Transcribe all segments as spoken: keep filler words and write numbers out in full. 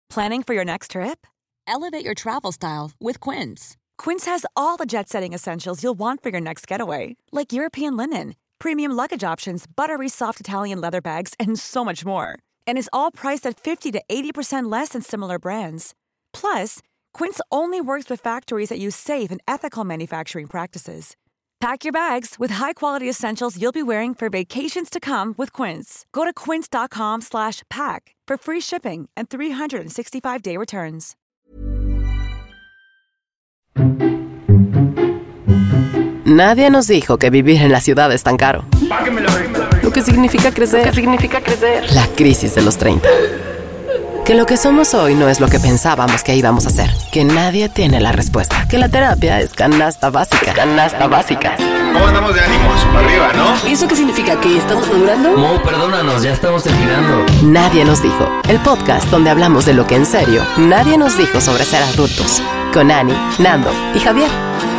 Planning for your next trip? Elevate your travel style with Quince. Quince has all the jet-setting essentials you'll want for your next getaway, like European linen, premium luggage options, buttery soft Italian leather bags, and so much more. And is all priced at fifty to eighty percent less than similar brands. Plus, Quince only works with factories that use safe and ethical manufacturing practices. Pack your bags with high-quality essentials you'll be wearing for vacations to come with Quince. Go to quince.com slash pack for free shipping and three sixty-five day returns. Nadie nos dijo que vivir en la ciudad es tan caro. Lo que significa crecer. Lo que significa crecer. La crisis de los treinta. Que lo que somos hoy no es lo que pensábamos que íbamos a ser. Que nadie tiene la respuesta. Que la terapia es canasta básica. Canasta básica. ¿Cómo andamos de ánimos? Para arriba, ¿no? ¿Y eso qué significa? ¿Que estamos madurando? Mo, perdónanos, ya estamos terminando. Nadie nos dijo. El podcast donde hablamos de lo que en serio nadie nos dijo sobre ser adultos. Con Ani, Nando y Javier.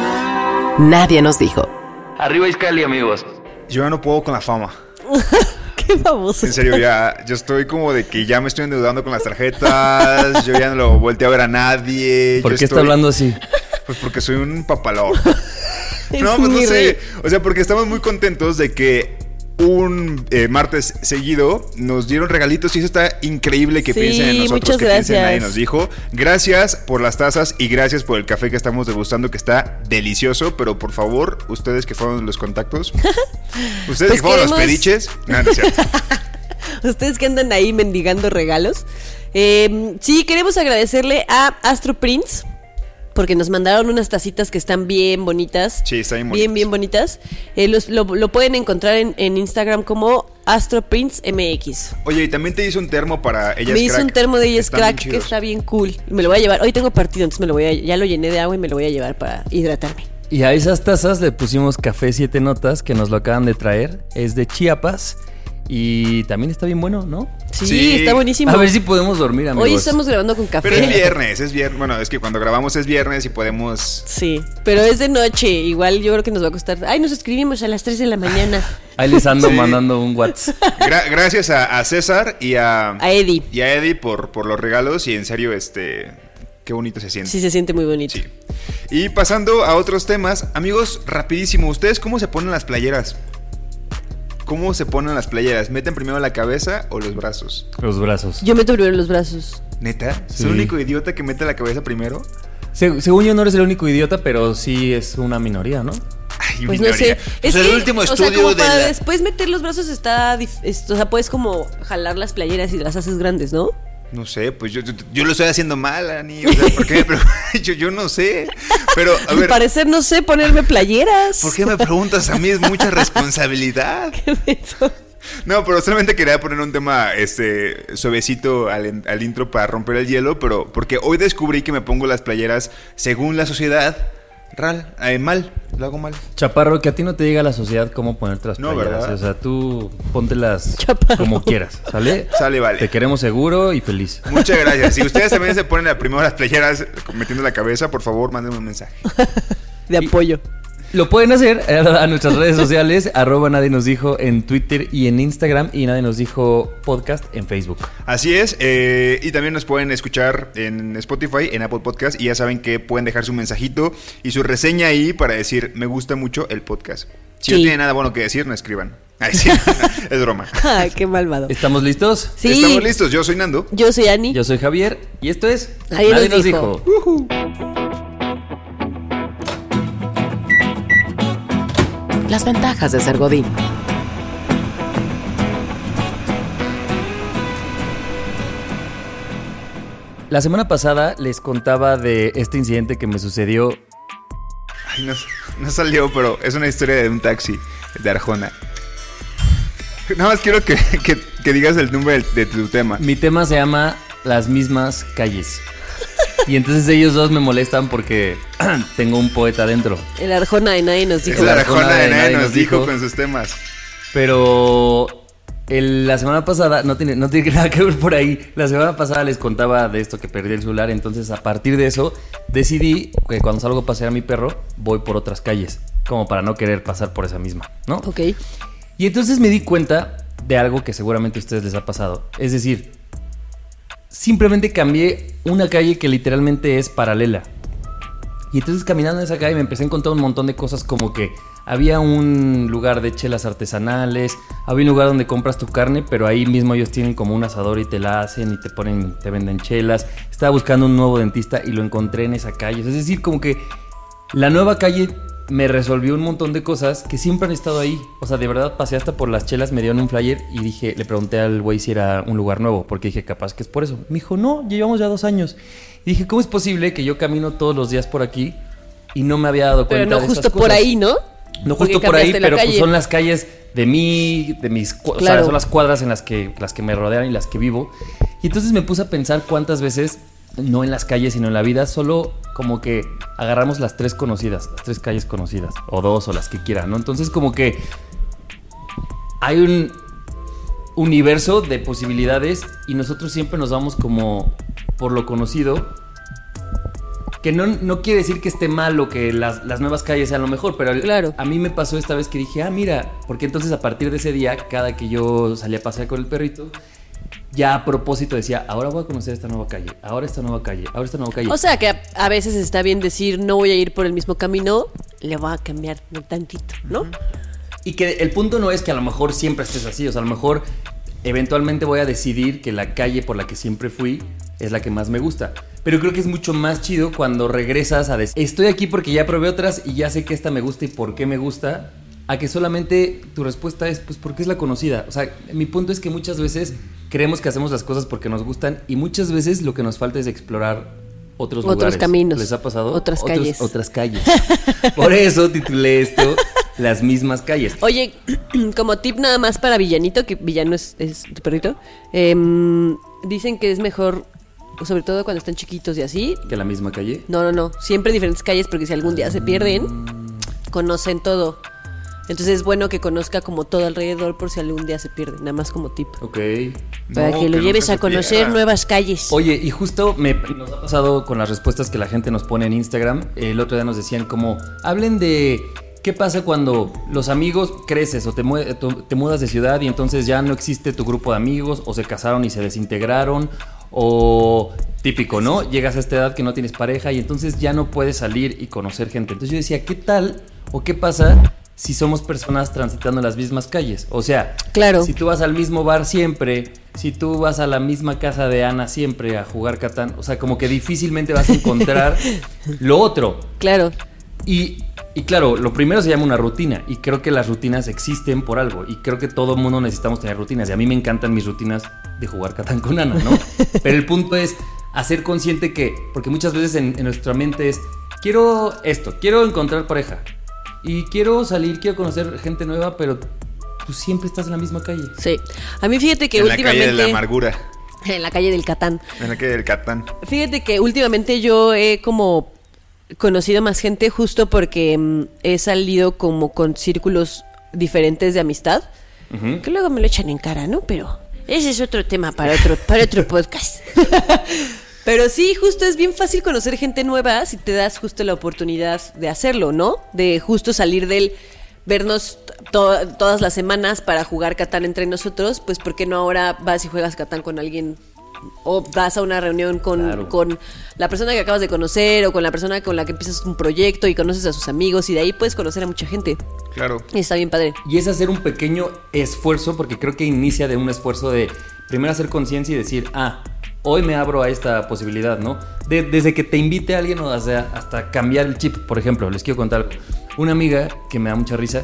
Nadie nos dijo. Arriba Iscali, amigos. Yo ya no puedo con la fama. Qué famoso. En serio, ya yo estoy como de que ya me estoy endeudando con las tarjetas. Yo ya no lo volteo a ver a nadie. ¿Por yo qué estoy... está hablando así? Pues porque soy un papalor. No, pues no sé. O sea, porque estamos muy contentos de que un eh, martes seguido nos dieron regalitos y eso está increíble que sí, piensen en nosotros. Muchas que gracias. Piensen, nadie nos dijo. Gracias por las tazas y gracias por el café que estamos degustando, que está delicioso. Pero por favor, ustedes que fueron los contactos, ustedes pues que fueron queremos... los pediches, no, no es cierto. Ustedes que andan ahí mendigando regalos. Eh, sí, queremos agradecerle a Astro Prints porque nos mandaron unas tacitas que están bien bonitas. Sí, están bien bonitas. Bien, bien bonitas. Eh, los, lo, lo pueden encontrar en, en Instagram como AstroPrints M X. Oye, y también te hizo un termo para Ellas Me hizo Crack. un termo de Ellas Están Crack bien que chidos. está bien cool. Y me lo voy a llevar. Hoy tengo partido, entonces me lo voy a, ya lo llené de agua y me lo voy a llevar para hidratarme. Y a esas tazas le pusimos café siete notas, que nos lo acaban de traer. Es de Chiapas y también está bien bueno, ¿no? Sí, Sí. está buenísimo. A ver si podemos dormir, amigos. Hoy estamos grabando con café. Pero es viernes, es viernes. Bueno, es que cuando grabamos es viernes y podemos... Sí, pero es de noche. Igual yo creo que nos va a costar. Ay, nos escribimos a las tres de la mañana. Ahí les ando Sí. mandando un WhatsApp. Gra- gracias a, a César y a... A Eddie. Y a Eddie por, por los regalos y en serio, este... Qué bonito se siente. Sí, se siente muy bonito. Sí. Y pasando a otros temas, amigos, rapidísimo, ¿ustedes cómo se ponen las playeras? ¿Cómo se ponen las playeras? ¿Meten primero la cabeza o los brazos? Los brazos. Yo meto primero los brazos. ¿Neta? Sí. ¿Soy el único idiota que mete la cabeza primero? Se- según yo no eres el único idiota, pero sí es una minoría, ¿no? Ay, Pues minoría. no sé. Pues es el que, último o sea, estudio como de para la... después meter los brazos está, dif- es- o sea, puedes como jalar las playeras y las haces grandes, ¿no? No sé, pues yo, yo, yo lo estoy haciendo mal, Ani. O sea, ¿por qué? Pero, yo, yo no sé. Pero, a Al ver, parecer no sé ponerme playeras. ¿por qué me preguntas a mí? Es mucha responsabilidad. ¿Qué menso? No, pero solamente quería poner un tema este suavecito al, al intro para romper el hielo, pero porque hoy descubrí que me pongo las playeras según la sociedad ral, eh, mal, lo hago mal. Chaparro, que a ti no te diga la sociedad cómo ponerte las No, playeras. ¿verdad? O sea, tú póntelas Chaparro. como quieras, ¿sale? Sale, vale. Te queremos seguro y feliz. Muchas gracias. Si ustedes también se ponen a primero las playeras metiendo la cabeza, por favor, mándenme un mensaje. De apoyo. Lo pueden hacer a nuestras redes sociales, arroba Nadie Nos Dijo en Twitter y en Instagram, y Nadie Nos Dijo Podcast en Facebook. Así es, eh, y también nos pueden escuchar en Spotify, en Apple Podcast, y ya saben que pueden dejar su mensajito y su reseña ahí para decir, me gusta mucho el podcast. Si Sí. no tienen nada bueno que decir, no escriban. Ay, sí, es broma. Ay, qué malvado. ¿Estamos listos? Sí. Estamos listos, yo soy Nando. Yo soy Ani. Yo soy Javier y esto es Nadie nos dijo. Uh-huh. Las ventajas de ser godín. La semana pasada les contaba de este incidente que me sucedió. Ay, no, no salió, pero es una historia de un taxi de Arjona. Nada más quiero que, que, que digas el nombre de, de tu tema. Mi tema se llama Las mismas calles. Y entonces ellos dos me molestan porque tengo un poeta dentro. El Arjona de nadie nos Es dijo. la la Arjona Arjona de de nadie nadie nos nos dijo dijo. con sus temas. Pero el- la semana pasada, no tiene, no tiene nada que ver por ahí. La semana pasada les contaba de esto que perdí el celular. Entonces a partir de eso decidí que cuando salgo a pasear a mi perro voy por otras calles, como para no querer pasar por esa misma, ¿no? Ok. Y entonces me di cuenta de algo que seguramente a ustedes les ha pasado. Es decir, simplemente cambié una calle que literalmente es paralela. Y entonces caminando en esa calle me empecé a encontrar un montón de cosas, como que había un lugar de chelas artesanales, había un lugar donde compras tu carne, pero ahí mismo ellos tienen como un asador y te la hacen y te ponen, te venden chelas. Estaba buscando un nuevo dentista y lo encontré en esa calle. Es decir, como que la nueva calle me resolvió un montón de cosas que siempre han estado ahí. O sea, de verdad pasé hasta por las chelas, me dieron un flyer y dije, le pregunté al güey si era un lugar nuevo, porque dije, capaz que es por eso. Me dijo, no, ya llevamos ya dos años. Y dije, ¿cómo es posible que yo camino todos los días por aquí y no me había dado cuenta de esas cosas? Pero no justo por ahí, ¿no? No justo por ahí, pero pues son las calles de mí, de mis, claro. O sea, son las cuadras en las que, las que me rodean y las que vivo. Y entonces me puse a pensar cuántas veces, no en las calles, sino en la vida, solo como que agarramos las tres conocidas, las tres calles conocidas, o dos, o las que quieran, ¿no? Entonces como que hay un universo de posibilidades y nosotros siempre nos vamos como por lo conocido. Que no, no quiere decir que esté mal o que las, las nuevas calles sean lo mejor, pero claro. A mí me pasó esta vez que dije, ah, mira, porque entonces a partir de ese día, cada que yo salía a pasear con el perrito, ya a propósito decía, ahora voy a conocer esta nueva calle, ahora esta nueva calle, ahora esta nueva calle. O sea que a, a veces está bien decir, no voy a ir por el mismo camino, le voy a cambiar un tantito, ¿no? Uh-huh. Y que el punto no es que a lo mejor siempre estés así, o sea, a lo mejor eventualmente voy a decidir que la calle por la que siempre fui es la que más me gusta. Pero creo que es mucho más chido cuando regresas a decir, estoy aquí porque ya probé otras y ya sé que esta me gusta y por qué me gusta, a que solamente tu respuesta es, pues, porque es la conocida. O sea, mi punto es que muchas veces creemos que hacemos las cosas porque nos gustan y muchas veces lo que nos falta es explorar otros, otros lugares. caminos. ¿Les ha pasado? Otras Otros, calles. Otras calles. Por eso titulé esto Las mismas calles. Oye, como tip nada más para Villanito, que Villano es, es tu perrito, eh, dicen que es mejor, sobre todo cuando están chiquitos y así. ¿Que la misma calle? No, no, no. Siempre diferentes calles, porque si algún día se pierden, conocen todo. Entonces es bueno que conozca como todo alrededor por si algún día se pierde, nada más como tip. Ok. Para No, que lo que lleves nunca a se conocer pierda. nuevas calles. Oye, y justo me, nos ha pasado con las respuestas que la gente nos pone en Instagram. El otro día nos decían como, hablen de qué pasa cuando los amigos creces o te, mu- te mudas de ciudad y entonces ya no existe tu grupo de amigos, o se casaron y se desintegraron, o típico, ¿no? Llegas a esta edad que no tienes pareja y entonces ya no puedes salir y conocer gente. Entonces yo decía, ¿qué tal o qué pasa si somos personas transitando las mismas calles? O sea, claro. Si tú vas al mismo bar siempre, si tú vas a la misma casa de Ana siempre a jugar Catán, o sea, como que difícilmente vas a encontrar lo otro. Claro. Y, y claro, lo primero se llama una rutina, y creo que las rutinas existen por algo, y creo que todo mundo necesitamos tener rutinas, y a mí me encantan mis rutinas de jugar Catán con Ana, ¿no? Pero el punto es hacer consciente que, porque muchas veces en, en nuestra mente es, quiero esto, quiero encontrar pareja, y quiero salir, quiero conocer gente nueva, pero tú siempre estás en la misma calle. Sí. A mí fíjate que En últimamente... la calle de la amargura. En la calle del Catán. En la calle del Catán. Fíjate que últimamente yo he como conocido más gente justo porque mm, he salido como con círculos diferentes de amistad, uh-huh. que luego me lo echan en cara, ¿no? Pero ese es otro tema para otro, para otro podcast. Pero sí, justo es bien fácil conocer gente nueva si te das justo la oportunidad de hacerlo, ¿no? De justo salir del vernos to- todas las semanas para jugar Catán entre nosotros, pues ¿por qué no ahora vas y juegas Catán con alguien? O vas a una reunión con, Claro. con la persona que acabas de conocer o con la persona con la que empiezas un proyecto y conoces a sus amigos y de ahí puedes conocer a mucha gente. Claro. Y está bien padre. Y es hacer un pequeño esfuerzo, porque creo que inicia de un esfuerzo de primero hacer conciencia y decir, ah, hoy me abro a esta posibilidad, ¿no? De, desde que te invite a alguien o hasta, hasta cambiar el chip. Por ejemplo, les quiero contar algo. Una amiga que me da mucha risa,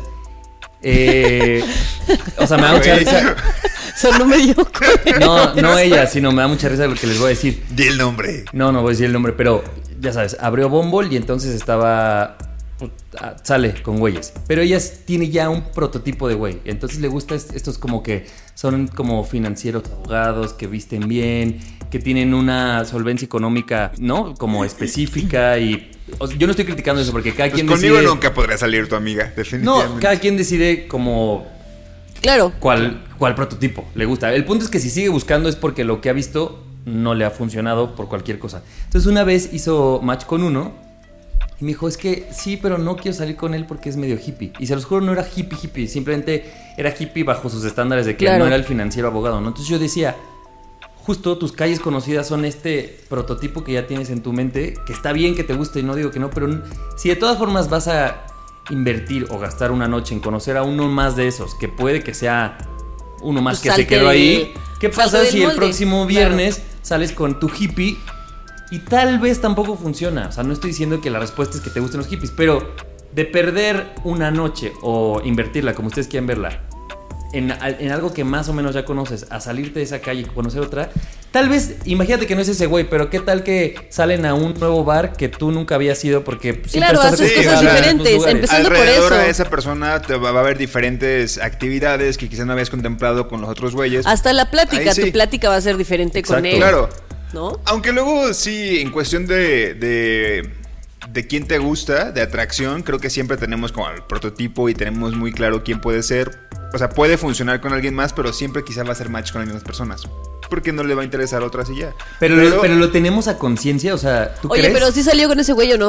eh, o sea, me da mucha risa. Sonó medio. No, no ella, sino me da mucha risa lo que les voy a decir. Di el nombre. No, no voy a decir el nombre, pero ya sabes, abrió Bumble y entonces estaba... sale con güeyes, pero ella tiene ya un prototipo de güey, entonces le gusta est- estos como que son como financieros, abogados, que visten bien, que tienen una solvencia económica, ¿no? Como específica y... o sea, yo no estoy criticando eso porque cada Pues quien conmigo decide... nunca podría salir tu amiga, definitivamente. No, cada quien decide como... Claro. ¿Cuál, cuál prototipo le gusta? El punto es que si sigue buscando es porque lo que ha visto no le ha funcionado por cualquier cosa. Entonces una vez hizo match con uno y me dijo, es que sí, pero no quiero salir con él porque es medio hippie. Y se los juro, no era hippie hippie, simplemente era hippie bajo sus estándares de que Claro. no era el financiero abogado, ¿no? Entonces yo decía, justo tus calles conocidas son este prototipo que ya tienes en tu mente, que está bien que te guste y no digo que no, pero si de todas formas vas a invertir o gastar una noche en conocer a uno más de esos, que puede que sea uno más Pues que se quedó ahí, ¿qué pasa si el molde. próximo viernes claro. sales con tu hippie y tal vez tampoco funciona? O sea, no estoy diciendo que la respuesta es que te gusten los hippies, pero de perder una noche o invertirla, como ustedes quieran verla, en, en algo que más o menos ya conoces, a salirte de esa calle y conocer otra, tal vez, imagínate que no es ese güey, pero qué tal que salen a un nuevo bar que tú nunca habías ido porque siempre claro, estás haces cosas diferentes, empezando por alrededor eso. A esa persona te va, va a haber diferentes actividades que quizás no habías contemplado con los otros güeyes. Hasta la plática, sí. tu plática va a ser diferente Exacto. con él. Claro. ¿No? Aunque luego sí, en cuestión de, de, de quién te gusta, de atracción, creo que siempre tenemos como el prototipo y tenemos muy claro quién puede ser. O sea, puede funcionar con alguien más, pero siempre quizá va a ser match con las mismas personas. Porque no le va a interesar a otras y ya. Pero, pero, lo, pero lo tenemos a conciencia, o sea, ¿tú Oye, crees? pero sí salió con ese güey o no.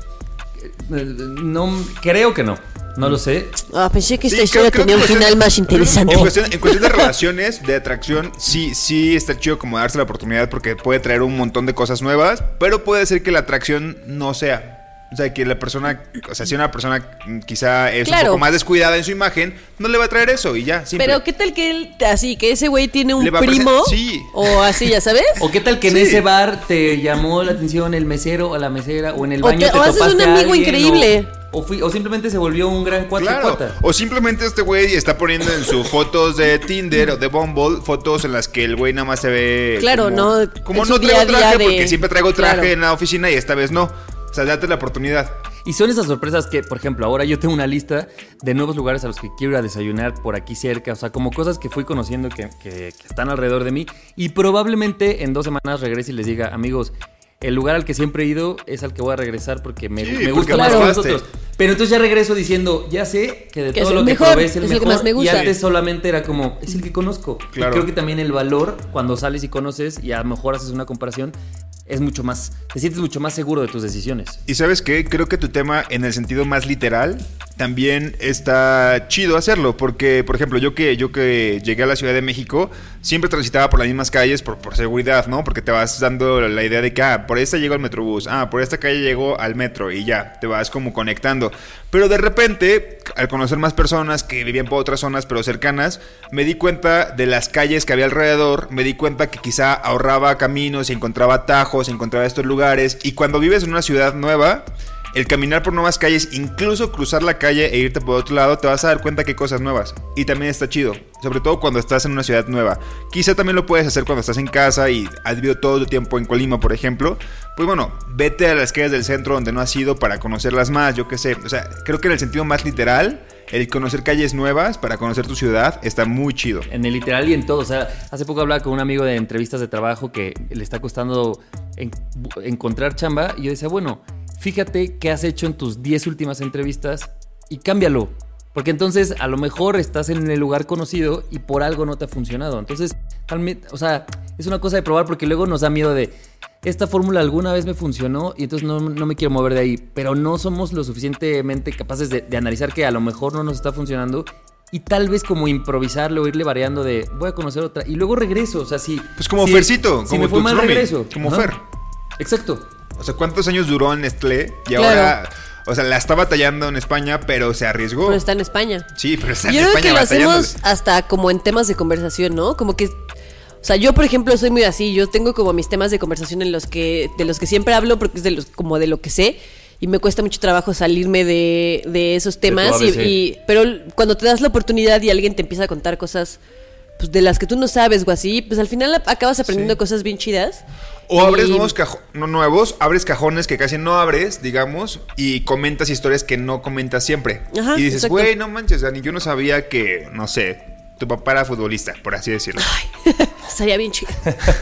No, creo que no. No lo sé. Ah, pensé que esta Sí, historia creo- creo tenía que un en final cuestión- más interesante. En cuestión, en cuestión de relaciones, de atracción, sí, sí está chido como darse la oportunidad porque puede traer un montón de cosas nuevas, pero puede ser que la atracción no sea. O sea, que la persona, o sea, si una persona quizá es Claro. un poco más descuidada en su imagen, no le va a traer eso y ya, simple. Pero qué tal que él, así, que ese güey tiene un Le va a primo. presen- sí. O así, ya sabes. ¿O qué tal que en Sí. ese bar te llamó la atención el mesero o la mesera o en el O baño te- te, o haces topaste un amigo a alguien, increíble. O, o, fui- o simplemente se volvió un gran cuate Claro, cuata. o simplemente este güey está poniendo en sus fotos de Tinder o de Bumble fotos en las que el güey nada más se ve Claro, como, no, como en no su traigo día a día traje de- porque siempre traigo traje claro. en la oficina y esta vez no. O sea, date la oportunidad. Y son esas sorpresas que, por ejemplo, ahora yo tengo una lista de nuevos lugares a los que quiero ir a desayunar por aquí cerca. O sea, como cosas que fui conociendo que, que, que están alrededor de mí. Y probablemente en dos semanas regrese y les diga, amigos, el lugar al que siempre he ido es al que voy a regresar porque me, Sí, me porque gusta más que probaste. nosotros. Pero entonces ya regreso diciendo, ya sé que de Que todo es lo el que mejor, probé es el es el que mejor. más me Y gusta. antes solamente era como, es el que conozco. Claro. Y creo que también el valor, cuando sales y conoces y a lo mejor haces una comparación, es mucho más, te sientes mucho más seguro de tus decisiones. Y ¿sabes qué? Creo que tu tema en el sentido más literal también está chido hacerlo, porque por ejemplo, yo que yo que llegué a la Ciudad de México, siempre transitaba por las mismas calles por, por seguridad, ¿no? Porque te vas dando la idea de que ah, por esta llego al Metrobús, ah, por esta calle llego al metro y ya, te vas como conectando. Pero de repente, al conocer más personas que vivían por otras zonas pero cercanas, me di cuenta de las calles que había alrededor, me di cuenta que quizá ahorraba caminos y encontraba atajos, encontraba estos lugares, y cuando vives en una ciudad nueva, el caminar por nuevas calles, incluso cruzar la calle e irte por otro lado, te vas a dar cuenta que hay cosas nuevas. Y también está chido, sobre todo cuando estás en una ciudad nueva. Quizá también lo puedes hacer cuando estás en casa y has vivido todo tu tiempo en Colima, por ejemplo. Pues bueno, vete a las calles del centro donde no has ido para conocerlas más, yo qué sé. O sea, creo que en el sentido más literal, el conocer calles nuevas para conocer tu ciudad está muy chido. En el literal y en todo. O sea, hace poco hablaba con un amigo de entrevistas de trabajo que le está costando en- encontrar chamba. Y yo decía, bueno, fíjate qué has hecho en tus diez últimas entrevistas y cámbialo. Porque entonces a lo mejor estás en el lugar conocido y por algo no te ha funcionado. Entonces, talmente, o sea, es una cosa de probar porque luego nos da miedo de esta fórmula alguna vez me funcionó y entonces no, no me quiero mover de ahí. Pero no somos lo suficientemente capaces de, de analizar que a lo mejor no nos está funcionando y tal vez como improvisarlo o irle variando de voy a conocer otra y luego regreso. O sea, si... Pues como si, Fercito, si como me fue tu mal, roomie, regreso. como Ajá. Fer. Exacto. O sea, ¿cuántos años duró en Nestlé? Y Claro. ahora, o sea, la está batallando en España, pero se arriesgó. Pero está en España. Sí, pero está en Yo creo España que lo batallando. hacemos hasta como en temas de conversación, ¿no? Como que, o sea, yo por ejemplo soy muy así, yo tengo como mis temas de conversación en los que, de los que siempre hablo porque es de los, como de lo que sé y me cuesta mucho trabajo salirme de, de esos temas tu y, A B C. y- pero cuando te das la oportunidad y alguien te empieza a contar cosas pues de las que tú no sabes o así, pues al final acabas aprendiendo Sí. cosas bien chidas. O abres Y- nuevos cajones, no nuevos, abres cajones que casi no abres, digamos, y comentas historias que no comentas siempre. Ajá, y dices, exacto. güey, no manches, Dani, yo no sabía que, no sé, tu papá era futbolista, por así decirlo. Estaría bien chido.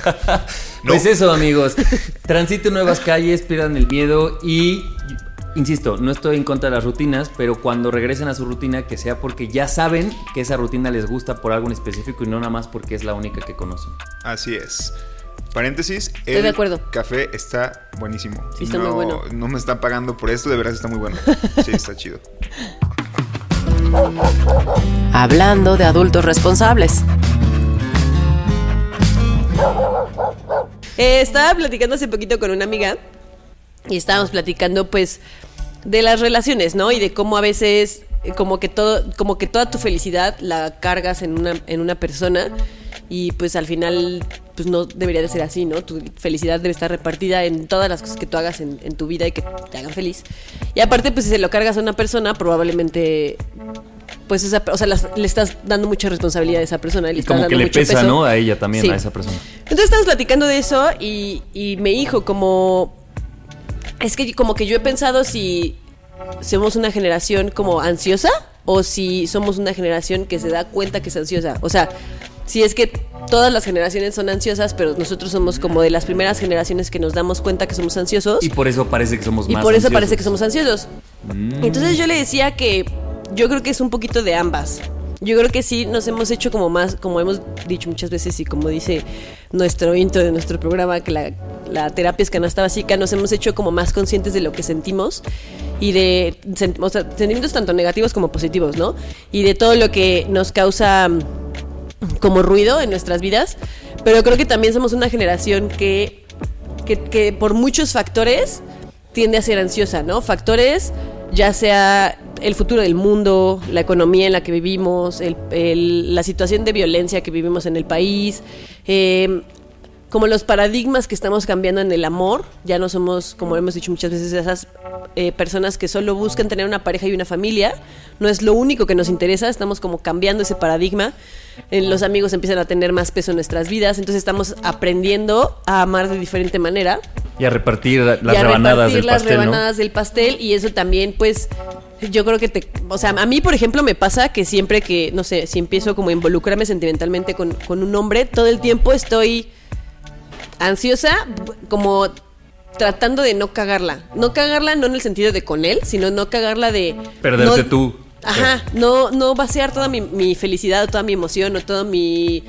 No. Pues eso, amigos. Transiten nuevas calles, pierdan el miedo y, insisto, no estoy en contra de las rutinas, pero cuando regresen a su rutina, que sea porque ya saben que esa rutina les gusta por algo en específico y no nada más porque es la única que conocen. Así es. Paréntesis, Estoy el de acuerdo. café está buenísimo. Sí, está no, muy bueno. No me están pagando por esto, de verdad está muy bueno. Sí, está chido. Hablando de adultos responsables. Eh, estaba platicando hace poquito con una amiga y estábamos platicando, pues, de las relaciones, ¿no? Y de cómo a veces, como que todo, como que toda tu felicidad la cargas en una, en una persona y, pues, al final, pues, no debería de ser así, ¿no? Tu felicidad debe estar repartida en todas las cosas que tú hagas en, en tu vida y que te hagan feliz. Y aparte, pues, si se lo cargas a una persona, probablemente... pues esa, o sea, las, le estás dando mucha responsabilidad a esa persona. Le y estás como dando que le mucho pesa, peso. ¿no? A ella también, sí. a esa persona. Entonces estábamos platicando de eso y, y me dijo como... Es que como que yo he pensado si somos una generación como ansiosa o si somos una generación que se da cuenta que es ansiosa. O sea, si es que todas las generaciones son ansiosas, pero nosotros somos como de las primeras generaciones que nos damos cuenta que somos ansiosos. Y por eso parece que somos y más por eso ansiosos. parece que somos ansiosos. Mm. Entonces yo le decía que yo creo que es un poquito de ambas. Yo creo que sí nos hemos hecho como más, como hemos dicho muchas veces y como dice nuestro intro de nuestro programa, que la, la terapia es canasta básica, nos hemos hecho como más conscientes de lo que sentimos y de o sea, sentimientos tanto negativos como positivos, ¿no? Y de todo lo que nos causa como ruido en nuestras vidas. Pero creo que también somos una generación que, que, que por muchos factores tiende a ser ansiosa, ¿no? Factores ya sea el futuro del mundo, la economía en la que vivimos, el, el, la situación de violencia que vivimos en el país, eh, como los paradigmas que estamos cambiando en el amor. Ya no somos, como hemos dicho muchas veces, esas eh, personas que solo buscan tener una pareja y una familia. No es lo único que nos interesa, estamos como cambiando ese paradigma. Eh, los amigos empiezan a tener más peso en nuestras vidas, entonces estamos aprendiendo a amar de diferente manera. Y a repartir las y a rebanadas repartir del las pastel, rebanadas ¿no? del pastel, y eso también, pues, yo creo que te... O sea, a mí, por ejemplo, me pasa que siempre que, no sé, si empiezo como a involucrarme sentimentalmente con, con un hombre, todo el tiempo estoy ansiosa, como tratando de no cagarla. No cagarla no en el sentido de con él, sino no cagarla de... Perderte no, tú. Ajá, no, no vaciar toda mi, mi felicidad o toda mi emoción o todo mi...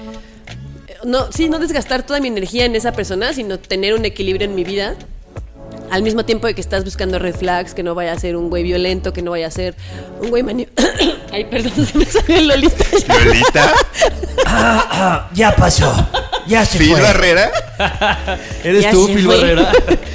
No, sí, no desgastar toda mi energía en esa persona, sino tener un equilibrio en mi vida. Al mismo tiempo de que estás buscando red flags, que no vaya a ser un güey violento, que no vaya a ser un güey mani... Ay, perdón, se me salió el Lolita. ¿Lolita? ah, ah, ya pasó. Ya se ¿Phil fue. Barrera? ¿Eres Ya tú, se Phil fue. Barrera?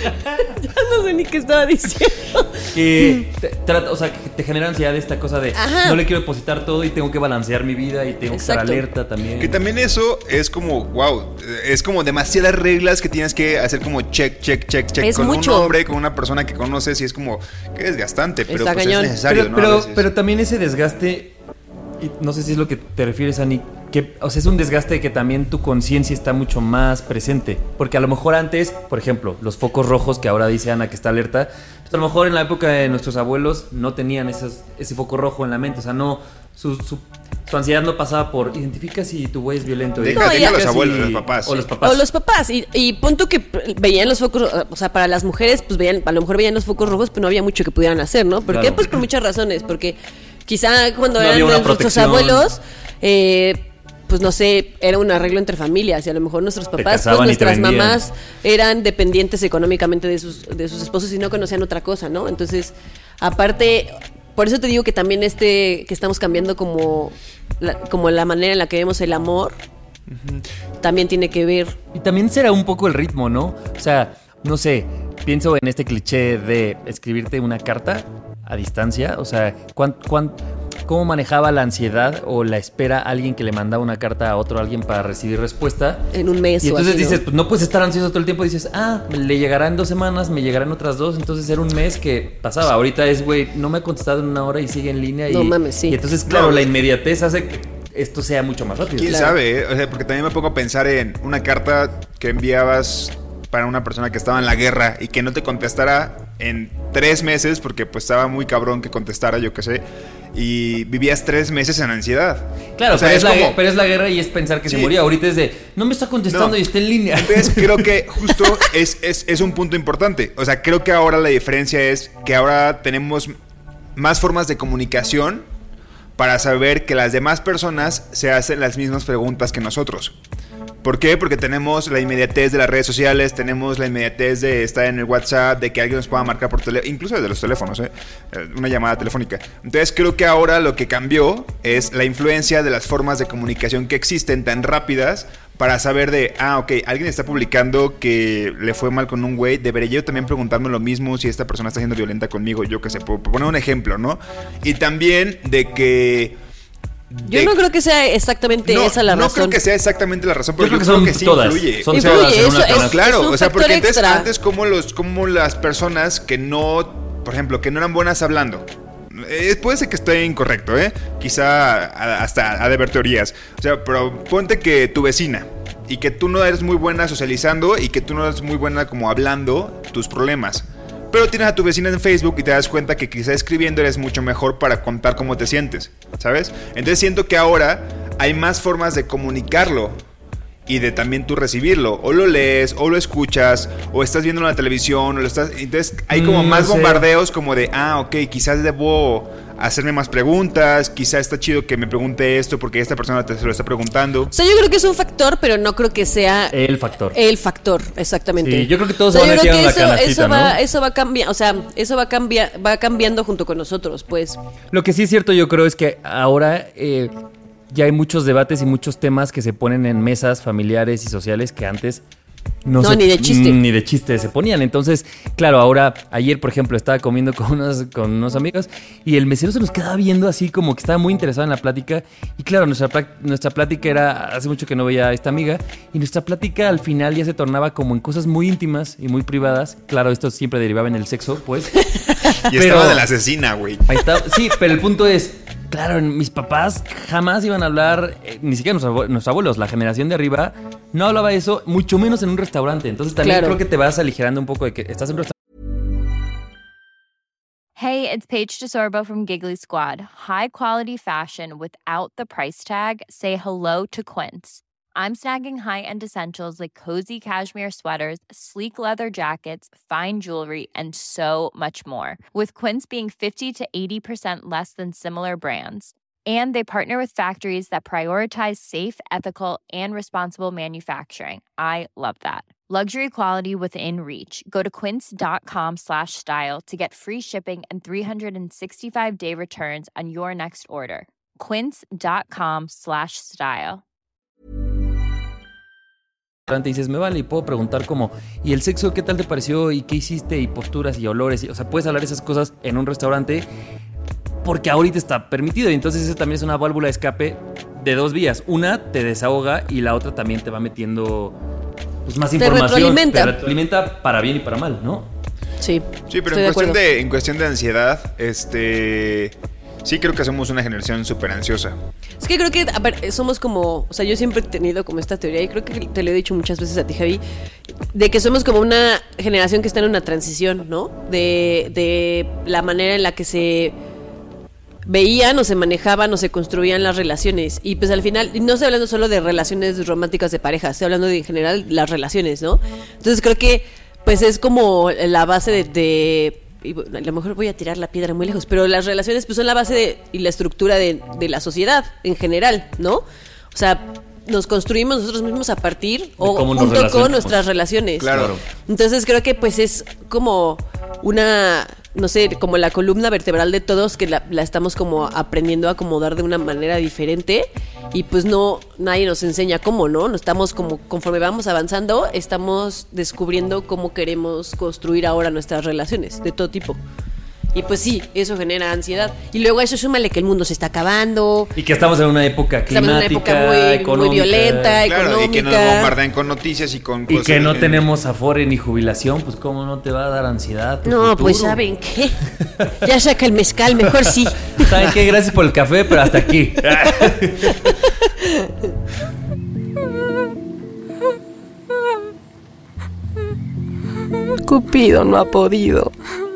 Yo no sé ni qué estaba diciendo. Que te, trata, o sea, que te genera ansiedad esta cosa de Ajá. no le quiero depositar todo y tengo que balancear mi vida y tengo Exacto. que estar alerta también. Que también eso es como, wow, es como demasiadas reglas que tienes que hacer como check, check, check, check. Es con mucho. un hombre, con una persona que conoces y es como, qué desgastante, pero Está pues cañón. es necesario, pero, ¿no? pero, A veces. pero también ese desgaste, y no sé si es lo que te refieres, Ani, que, o sea, es un desgaste de que también tu conciencia está mucho más presente. Porque a lo mejor antes, por ejemplo, los focos rojos que ahora dice Ana que está alerta, pues a lo mejor en la época de nuestros abuelos no tenían esos, ese foco rojo en la mente. O sea, no, su, su, su ansiedad no pasaba por identifica si tu güey es violento. Deja, No, deja ya- a los si- abuelos, los papás. O los papás. O los papás. Y, y pon tú que veían los focos, o sea, para las mujeres, pues veían, a lo mejor veían los focos rojos, pero no había mucho que pudieran hacer, ¿no? ¿Por qué? Claro. Pues por muchas razones. Porque quizá cuando No eran había una nuestros protección. abuelos, eh, pues no sé, era un arreglo entre familias y a lo mejor nuestros papás, pues casaban y te nuestras vendían. mamás eran dependientes económicamente de sus, de sus esposos y no conocían otra cosa, ¿no? Entonces, aparte, por eso te digo que también este, que estamos cambiando como la, como la manera en la que vemos el amor, también tiene que ver. Y también será un poco el ritmo, ¿no? O sea, no sé, pienso en este cliché de escribirte una carta a distancia. O sea, ¿cuán, cuán, ¿cómo manejaba la ansiedad o la espera alguien que le mandaba una carta a otro alguien para recibir respuesta? En un mes Y o entonces así, ¿no? dices, pues no puedes estar ansioso todo el tiempo. Dices, ah, le llegará en dos semanas, me llegarán otras dos. Entonces era un mes que pasaba. Ahorita es, güey, no me ha contestado en una hora y sigue en línea. Y, No mames, sí. Y entonces, claro, No. la inmediatez hace que esto sea mucho más rápido. ¿Quién Claro. sabe? eh? O sea, porque también me pongo a pensar en una carta que enviabas para una persona que estaba en la guerra y que no te contestara en tres meses porque pues estaba muy cabrón que contestara, yo qué sé, y vivías tres meses en ansiedad. Claro, O sea, pero, es la, como- pero es la guerra y es pensar que Sí. se moría. Ahorita es de, no me está contestando No. y está en línea. Entonces creo que justo es, es, es un punto importante. O sea, creo que ahora la diferencia es que ahora tenemos más formas de comunicación para saber que las demás personas se hacen las mismas preguntas que nosotros. ¿Por qué? Porque tenemos la inmediatez de las redes sociales, tenemos la inmediatez de estar en el WhatsApp, de que alguien nos pueda marcar por teléfono, incluso desde los teléfonos, ¿eh? Una llamada telefónica. Entonces creo que ahora lo que cambió es la influencia de las formas de comunicación que existen tan rápidas para saber de, ah, ok, alguien está publicando que le fue mal con un güey, debería yo también preguntarme lo mismo si esta persona está siendo violenta conmigo, yo qué sé, por poner un ejemplo, ¿no? Y también de que... De... Yo no creo que sea exactamente no, esa la no razón. No creo que sea exactamente la razón, pero yo, yo creo que, que sí todas, influye. Son influye, todas en eso una es, canasta. Claro, es un o sea, porque antes, extra. antes como, los, como las personas que no, por ejemplo, que no eran buenas hablando... Eh, puede ser que esté incorrecto, ¿eh? Quizá hasta ha de haber teorías. O sea, pero ponte que tu vecina y que tú no eres muy buena socializando y que tú no eres muy buena como hablando tus problemas. Pero tienes a tu vecina en Facebook y te das cuenta que quizá escribiendo eres mucho mejor para contar cómo te sientes, ¿sabes? Entonces siento que ahora hay más formas de comunicarlo y de también tú recibirlo. O lo lees, o lo escuchas, o estás viendo en la televisión, o lo estás... Entonces hay como Mm, más no sé. bombardeos como de, ah, ok, quizás debo hacerme más preguntas, quizás está chido que me pregunte esto porque esta persona te se lo está preguntando. O sea, yo creo que es un factor, pero no creo que sea El factor. el factor, exactamente. Sí, yo creo que todos O sea, se van yo creo metiendo que en la eso, canastita, eso va, ¿no? eso va a cambiar, o sea, eso va a cambiar, va cambiando junto con nosotros, pues. Lo que sí es cierto, yo creo, es que ahora eh, ya hay muchos debates y muchos temas que se ponen en mesas familiares y sociales que antes no, No, se- ni de chiste. Ni de chiste se ponían. Entonces, claro, ahora, ayer, por ejemplo, estaba comiendo con unos, con unos amigos y el mesero se nos quedaba viendo así como que estaba muy interesado en la plática. Y claro, nuestra, plá- nuestra plática era, hace mucho que no veía a esta amiga, y nuestra plática al final ya se tornaba como en cosas muy íntimas y muy privadas. Claro, esto siempre derivaba en el sexo, pues. Y Pero- estaba de la asesina, güey. Ahí está. Sí, pero el punto es, claro, mis papás jamás iban a hablar, eh, ni siquiera nuestros, abue- nuestros abuelos, la generación de arriba, no hablaba de eso, mucho menos en un restaurante. Entonces también Claro. creo que te vas aligerando un poco de que estás en un restaurante. Hey, it's Paige DeSorbo from Giggly Squad. High quality fashion without the price tag. Say hello to Quince. I'm snagging high-end essentials like cozy cashmere sweaters, sleek leather jackets, fine jewelry, and so much more. With Quince being fifty to eighty percent less than similar brands. And they partner with factories that prioritize safe, ethical, and responsible manufacturing. I love that. Luxury quality within reach. Go to quince.com slash style to get free shipping and three sixty-five day returns on your next order. Quince.com slash style. Y dices, me vale, y puedo preguntar como, ¿y el sexo qué tal te pareció? ¿Y qué hiciste? Y posturas y olores. Y, o sea, puedes hablar esas cosas en un restaurante porque ahorita está permitido. Y entonces esa también es una válvula de escape de dos vías. Una te desahoga y la otra también te va metiendo pues, más Te información. retroalimenta. Te retroalimenta para bien y para mal, ¿no? Sí. Sí, pero estoy en de cuestión acuerdo. de, en cuestión de ansiedad, este... Sí creo que somos una generación súper ansiosa. Es que creo que a ver, somos como, o sea, yo siempre he tenido como esta teoría y creo que te lo he dicho muchas veces a ti, Javi, de que somos como una generación que está en una transición, ¿no? De, de la manera en la que se veían o se manejaban o se construían las relaciones. Y pues al final, y no estoy hablando solo de relaciones románticas de pareja, estoy hablando de en general las relaciones, ¿no? Entonces creo que pues es como la base de... de y bueno, a lo mejor voy a tirar la piedra muy lejos, pero las relaciones pues son la base de, y la estructura de, de la sociedad en general, ¿no? O sea, nos construimos nosotros mismos a partir o cómo nos junto con relacionamos. nuestras relaciones. Claro. Entonces creo que pues es como una, no sé, como la columna vertebral de todos que la, la estamos como aprendiendo a acomodar de una manera diferente y pues no, nadie nos enseña cómo, ¿no? No estamos como, conforme vamos avanzando, estamos descubriendo cómo queremos construir ahora nuestras relaciones de todo tipo. Y pues sí, eso genera ansiedad. Y luego a eso súmale que el mundo se está acabando. Y que estamos en una época Estamos en una climática, época muy, muy económica, violenta, Claro, y que nos económica. bombardean con noticias y con y cosas. que no en- tenemos afore ni jubilación, pues cómo no te va a dar ansiedad tu No, futuro? pues ¿saben qué? Ya saca el mezcal, mejor sí. ¿Saben qué? Gracias por el café, pero hasta aquí. Cupido no ha podido.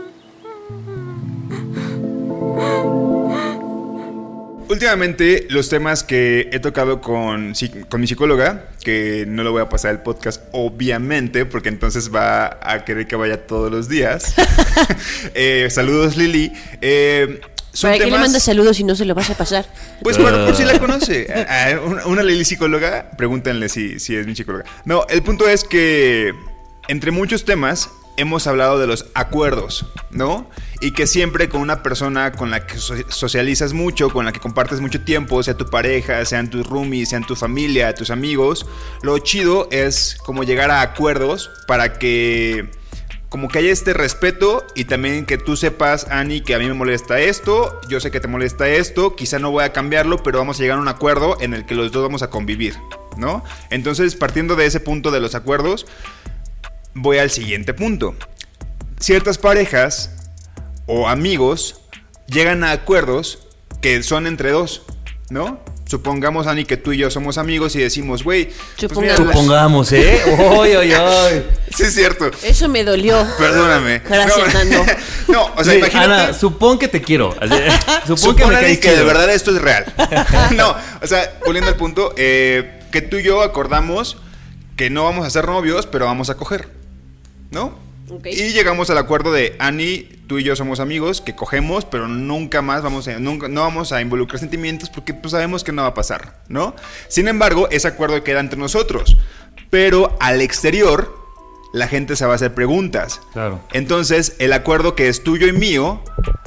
Últimamente, los temas que he tocado con, psi- con mi psicóloga, que no lo voy a pasar el podcast, obviamente, porque entonces va a querer que vaya todos los días. Eh, saludos, Lili. Eh, son ¿Para qué le temas- mandas saludos si no se lo vas a pasar? Pues bueno, por si la conoce. A- a una, una Lili psicóloga, pregúntenle si, si es mi psicóloga. No, el punto es que entre muchos temas hemos hablado de los acuerdos, ¿no? Y que siempre con una persona con la que so- socializas mucho, con la que compartes mucho tiempo, sea tu pareja, sean tus roomies, sean tu familia, tus amigos, lo chido es como llegar a acuerdos para que como que haya este respeto y también que tú sepas, Ani, que a mí me molesta esto, yo sé que te molesta esto, quizá no voy a cambiarlo, pero vamos a llegar a un acuerdo en el que los dos vamos a convivir, ¿no? Entonces, partiendo de ese punto de los acuerdos, voy al siguiente punto. Ciertas parejas o amigos llegan a acuerdos que son entre dos, ¿no? Supongamos, Ani, que tú y yo somos amigos y decimos, güey, pues mira, supongamos, ¿eh? ¡Oy, oy, oy! Sí, es cierto. Eso me dolió. Perdóname. Gracias, no, Nando. No, o sea, Sí, imagínate. Ana, supón que te quiero. Así, supón, Supón, que me Ani, caes que de chido. verdad esto es real. No, o sea, volviendo al punto, eh, que tú y yo acordamos que no vamos a ser novios, pero vamos a coger, ¿no? Okay. Y llegamos al acuerdo de Ani, tú y yo somos amigos, que cogemos, pero nunca más vamos a, nunca, no vamos a involucrar sentimientos porque pues sabemos que no va a pasar, ¿no? Sin embargo, ese acuerdo queda entre nosotros, pero al exterior la gente se va a hacer preguntas. Claro. Entonces, el acuerdo que es tuyo y mío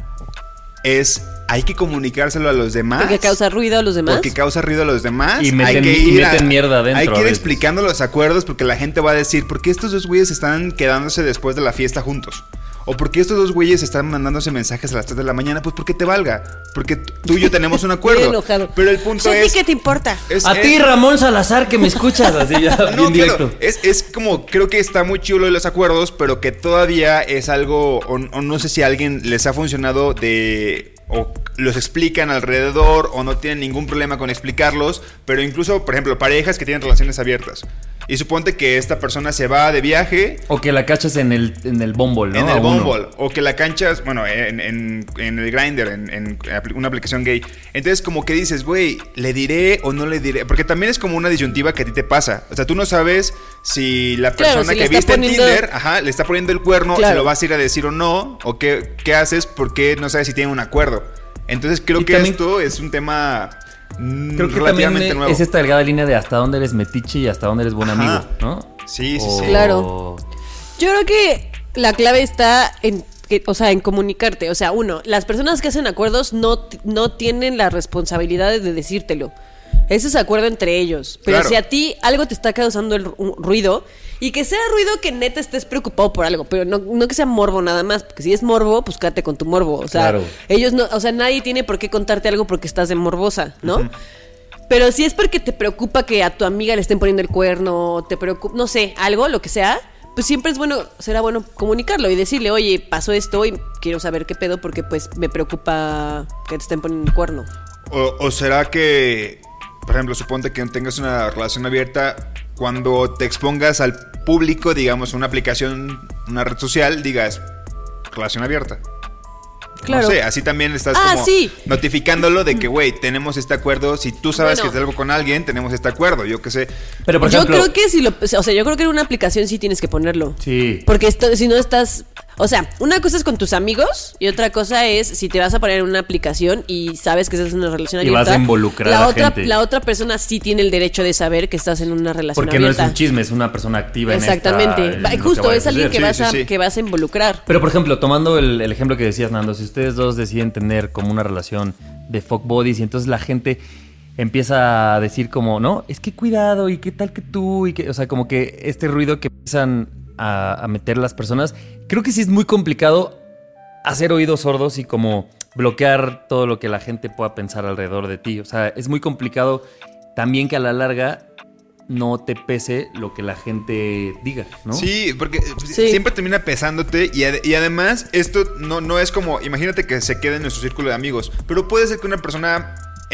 es, hay que comunicárselo a los demás. Porque causa ruido a los demás. Porque causa ruido a los demás. Y meten- hay que y ir meten a- mierda adentro Hay que a ir veces. explicando los acuerdos porque la gente va a decir, ¿por qué estos dos güeyes están quedándose después de la fiesta juntos? ¿O por qué estos dos güeyes están mandándose mensajes a las tres de la mañana? Pues porque te valga. Porque t- tú y yo tenemos un acuerdo. Estoy enojado. Pero el punto ¿A ti es... qué te importa? es- A es- ti, Ramón Salazar, que me escuchas. Así ya, no, bien directo. claro, es, es como, creo que está muy chulo los acuerdos, pero que todavía es algo, o, o no sé si a alguien les ha funcionado de, o los explican alrededor, o no tienen ningún problema con explicarlos, pero incluso, por ejemplo, parejas que tienen relaciones abiertas. Y suponte que esta persona se va de viaje. O que la cachas en el, en el Bumble, ¿no? En A el uno. Bumble, o que la canchas, bueno, en, en, en el Grindr, en, en una aplicación gay. Entonces, como que dices, güey, ¿le diré o no le diré? Porque también es como una disyuntiva que a ti te pasa. O sea, tú no sabes si la Claro, persona si le que está viste poniendo- en Tinder, ajá, le está poniendo el cuerno, Claro. se lo vas a ir a decir o no, o qué, qué haces porque no sabes si tienen un acuerdo. Entonces, creo Y que también- esto es un tema mm, Creo que relativamente también nuevo. es esta delgada línea de hasta dónde eres metiche y hasta dónde eres buen Ajá. amigo, ¿no? Sí, sí, O- sí. Claro. Yo creo que la clave está en que, o sea, en comunicarte. O sea, uno, las personas que hacen acuerdos no, t- no tienen la responsabilidad de decírtelo. Ese es acuerdo entre ellos. Pero Claro. si a ti algo te está causando el ru- ruido, y que sea ruido que neta estés preocupado por algo, pero no, no que sea morbo nada más, porque si es morbo, pues quédate con tu morbo. O sea, Claro. ellos no, o sea, nadie tiene por qué contarte algo porque estás de morbosa, ¿no? Pero si es porque te preocupa que a tu amiga le estén poniendo el cuerno, te preocupa, no sé, algo, lo que sea, pues siempre es bueno, será bueno comunicarlo y decirle, oye, pasó esto y quiero saber qué pedo porque pues me preocupa que te estén poniendo el cuerno. O, o será que, por ejemplo, suponte que tengas una relación abierta, cuando te expongas al público, digamos, una aplicación, una red social, digas, relación abierta. Claro. No sé, así también estás Ah, como sí. notificándolo de que, güey, tenemos este acuerdo. Si tú sabes Bueno. que salgo con alguien, tenemos este acuerdo, yo qué sé. Pero por yo ejemplo, creo que si lo, o sea, yo creo que en una aplicación sí tienes que ponerlo. sí. Porque esto, si no estás, o sea, una cosa es con tus amigos y otra cosa es si te vas a poner en una aplicación y sabes que estás en una relación Y abierta. vas a involucrar la a la otra, gente. La otra persona sí tiene el derecho de saber que estás en una relación Porque no es abierta. un chisme, es una persona activa en Exactamente. esta- en Va- lo que Justo, vaya a es alguien que, suceder. vas Sí, a, sí, sí. que vas a involucrar. Pero por ejemplo, tomando el, el ejemplo que decías, Nando, si ustedes dos deciden tener como una relación de fuck buddies y entonces la gente empieza a decir como, no, es que cuidado y qué tal que tú y que, o sea, como que este ruido que empiezan a, a meter las personas, creo que sí es muy complicado hacer oídos sordos y como bloquear todo lo que la gente pueda pensar alrededor de ti. O sea, es muy complicado también que a la larga no te pese lo que la gente diga, ¿no? Sí, porque Sí. siempre termina pesándote y, ad- y además esto no, no es como, imagínate que se quede en nuestro círculo de amigos, pero puede ser que una persona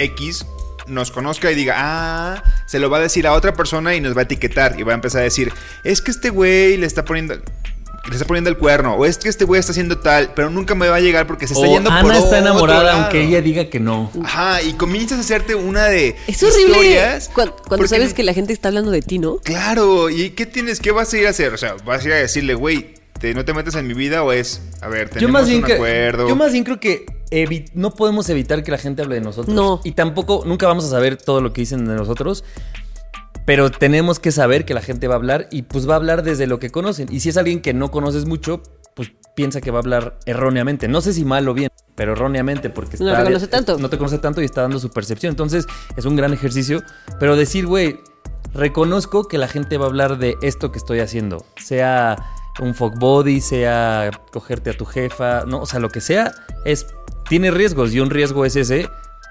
X nos conozca y diga, ah, se lo va a decir a otra persona y nos va a etiquetar y va a empezar a decir, es que este güey le está poniendo... Le está poniendo el cuerno, o es que este güey está haciendo tal, pero nunca me va a llegar porque se está O yendo Ana por está otro enamorada lado. aunque ella diga que no. Ajá, y comienzas a hacerte una de Es horrible historias cuando, cuando porque- sabes que la gente está hablando de ti, ¿no? Claro, ¿y qué tienes? ¿Qué vas a ir a hacer? O sea, ¿vas a ir a decirle, güey, te, no te metas en mi vida o es, a ver, tenemos Yo más, bien un que, acuerdo? yo más bien creo que evi- no podemos evitar que la gente hable de nosotros. No. Y tampoco, nunca vamos a saber todo lo que dicen de nosotros. Pero tenemos que saber que la gente va a hablar y pues va a hablar desde lo que conocen. Y si es alguien que no conoces mucho, pues piensa que va a hablar erróneamente. No sé si mal o bien, pero erróneamente porque no está, te conoce tanto. No te conoce tanto y está dando su percepción. Entonces es un gran ejercicio. Pero decir, güey, reconozco que la gente va a hablar de esto que estoy haciendo. Sea un fuck body, sea cogerte a tu jefa, no, o sea, lo que sea, es tiene riesgos y un riesgo es ese.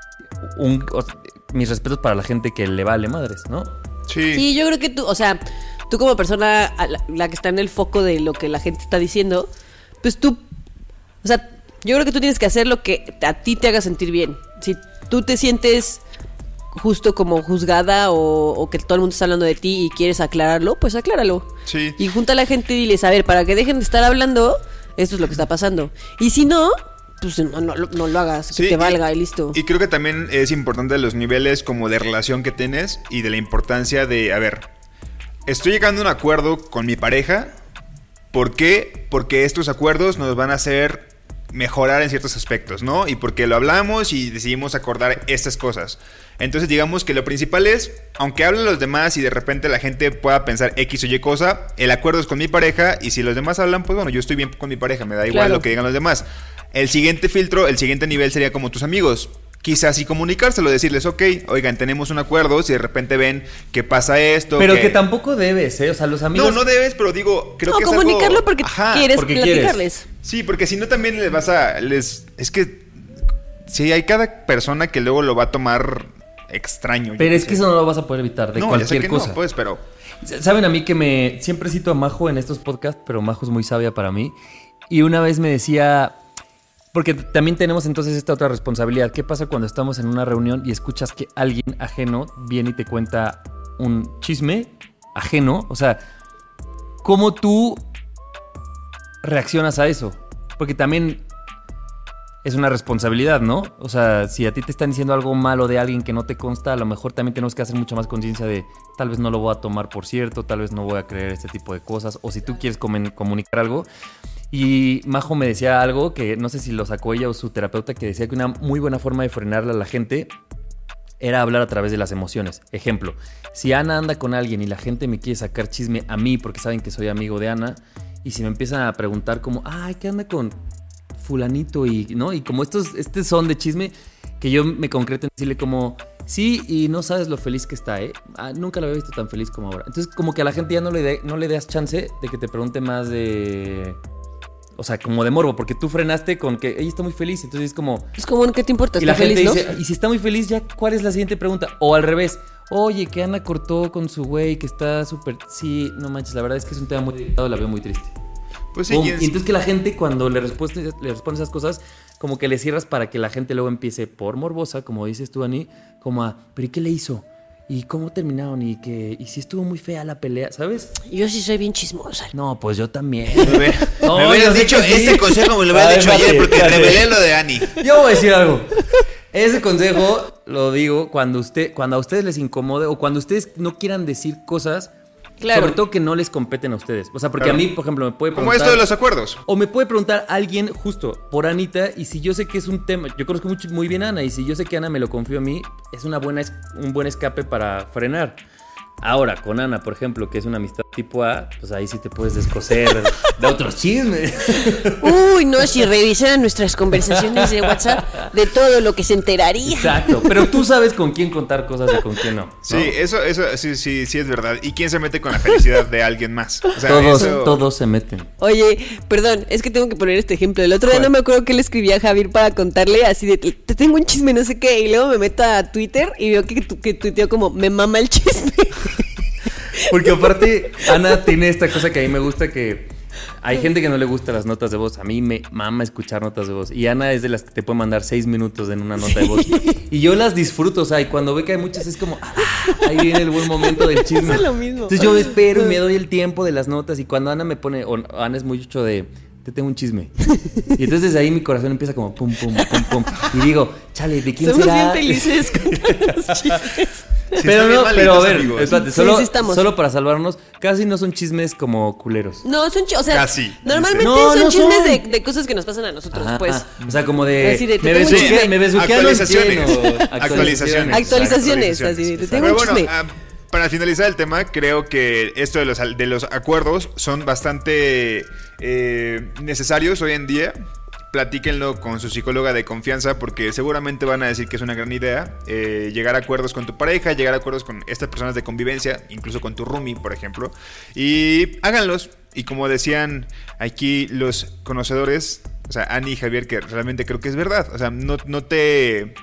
Un, o, mis respetos para la gente que le vale madres, ¿no? Sí. Sí, yo creo que tú, o sea, tú como persona la, la que está en el foco de lo que la gente está diciendo, pues tú, o sea, yo creo que tú tienes que hacer lo que a ti te haga sentir bien. Si tú te sientes justo como juzgada o, o que todo el mundo está hablando de ti y quieres aclararlo, pues acláralo. Sí. Y junta a la gente y diles, a ver, para que dejen de estar hablando, esto es lo que está pasando. Y si no, pues no, no, no lo hagas, que sí, te valga y, y listo. Y creo que también es importante los niveles como de relación que tienes y de la importancia de, a ver, estoy llegando a un acuerdo con mi pareja. ¿Por qué? Porque estos acuerdos nos van a hacer mejorar en ciertos aspectos, ¿no? Y porque lo hablamos y decidimos acordar estas cosas. Entonces digamos que lo principal es, aunque hablen los demás y de repente la gente pueda pensar X o Y cosa, el acuerdo es con mi pareja y si los demás hablan, pues bueno, yo estoy bien con mi pareja, me da igual claro. lo que digan los demás. El siguiente filtro, el siguiente nivel sería como tus amigos. Quizás sí comunicárselo, decirles, ok, oigan, tenemos un acuerdo, si de repente ven que pasa esto. Pero que, que tampoco debes, ¿eh? O sea, los amigos... No, no debes, pero digo, creo no, que es comunicarlo algo... porque Ajá, quieres porque platicarles. quieres. Sí, porque si no también les vas a... les Es que... Sí, hay cada persona que luego lo va a tomar extraño. Pero es que eso no lo vas a poder evitar de no, cualquier ya sé que cosa. No, pues, pero... Saben a mí que me... Siempre cito a Majo en estos podcasts, pero Majo es muy sabia para mí. Y una vez me decía... Porque también tenemos entonces esta otra responsabilidad. ¿Qué pasa cuando estamos en una reunión y escuchas que alguien ajeno viene y te cuenta un chisme ajeno? O sea, ¿cómo tú reaccionas a eso? Porque también es una responsabilidad, ¿no? O sea, si a ti te están diciendo algo malo de alguien que no te consta, a lo mejor también tenemos que hacer mucha más conciencia de tal vez no lo voy a tomar por cierto, tal vez no voy a creer este tipo de cosas. O si tú quieres comen- comunicar algo... Y Majo me decía algo que no sé si lo sacó ella o su terapeuta, que decía que una muy buena forma de frenarle a la gente era hablar a través de las emociones. Ejemplo, si Ana anda con alguien y la gente me quiere sacar chisme a mí porque saben que soy amigo de Ana, y si me empiezan a preguntar como, ay, ¿qué anda con fulanito? Y, ¿no? Y como estos, este son de chisme, que yo me concreto en decirle como... Sí, y no sabes lo feliz que está, ¿eh? Ah, nunca lo había visto tan feliz como ahora. Entonces, como que a la gente ya no le, de, no le das chance de que te pregunte más de... O sea, como de morbo, porque tú frenaste con que ella está muy feliz, entonces es como... Es como, ¿qué te importa? Y la Está gente feliz, dice, ¿no? y si está muy feliz, ya, ¿cuál es la siguiente pregunta? O al revés, oye, que Ana cortó con su güey, que está súper... Sí, no manches, la verdad es que es un tema muy delicado, la veo muy triste. Pues sí, Pum. y Y es- entonces que la gente cuando le responde, le responde esas cosas, como que le cierras para que la gente luego empiece por morbosa, como dices tú, Ani, como a, ¿pero y qué le hizo? ¿Y cómo terminaron? ¿Y que y si estuvo muy fea la pelea? ¿Sabes? Yo sí soy bien chismosa. No, pues yo también. Me hubiera- No, me yo hubieras sé dicho, que sí. este consejo me lo A hubieras ver, dicho espérate, ayer porque espérate. revelé lo de Ani. Yo voy a decir algo. Ese consejo lo digo cuando usted, cuando a ustedes les incomode o cuando ustedes no quieran decir cosas, Claro. sobre todo que no les competen a ustedes. O sea, porque Claro. a mí, por ejemplo, me puede Como preguntar... esto de los acuerdos. O me puede preguntar alguien justo por Anita, y si yo sé que es un tema, yo conozco mucho, muy bien a Ana, y si yo sé que Ana me lo confío a mí, es una buena es- un buen escape para frenar. Ahora, con Ana, por ejemplo, que es una amistad tipo A, pues ahí sí te puedes descoser de otros chismes. Uy, no, si revisaran nuestras conversaciones de WhatsApp, de todo lo que se enteraría. Exacto, pero tú sabes con quién contar cosas y con quién no, ¿no? Sí, eso, eso sí, sí, sí es verdad. ¿Y quién se mete con la felicidad de alguien más? O sea, Todos, eso- todos se meten. Oye, perdón, es que tengo que poner este ejemplo. El otro día no me acuerdo qué le escribí a Javier para contarle así de, te tengo un chisme, no sé qué, y luego me meto a Twitter y veo que, tu- que tuiteó como, me mama el chisme. Porque aparte, Ana tiene esta cosa que a mí me gusta, que hay gente que no le gusta las notas de voz. A mí me mama escuchar notas de voz. Y Ana es de las que te puede mandar seis minutos en una nota de voz. Y yo las disfruto, o sea, y cuando ve que hay muchas es como, ah, ahí viene el buen momento del chisme. Es lo mismo. Entonces yo espero y me doy el tiempo de las notas. Y cuando Ana me pone, o Ana es mucho de, te tengo un chisme. Y entonces desde ahí mi corazón empieza como pum, pum, pum, pum. Y digo, chale, ¿de quién Somos será? bien felices contando los chismes. Sí, Pero están bien no, pero a malitos, ver, amigos. espérate, Sí, solo, sí estamos. solo para salvarnos, casi no son chismes como culeros. No, son chismes, o sea, Casi, normalmente dice. No, son no chismes son. de, de cosas que nos pasan a nosotros, Ajá, pues. o sea, como de, Así de, te me tengo un besuqué, chisme. me besuqué a los Actualizaciones. cien, o Actualizaciones. Actualizaciones, así de, te tengo Pero un bueno, chisme. ah, para finalizar el tema, creo que esto de los, de los acuerdos son bastante eh, necesarios hoy en día. Platíquenlo con su psicóloga de confianza porque seguramente van a decir que es una gran idea eh, llegar a acuerdos con tu pareja, llegar a acuerdos con estas personas de convivencia, incluso con tu roomie, por ejemplo, y háganlos. Y como decían aquí los conocedores, o sea, Ani y Javier, que realmente creo que es verdad, o sea, no, no te...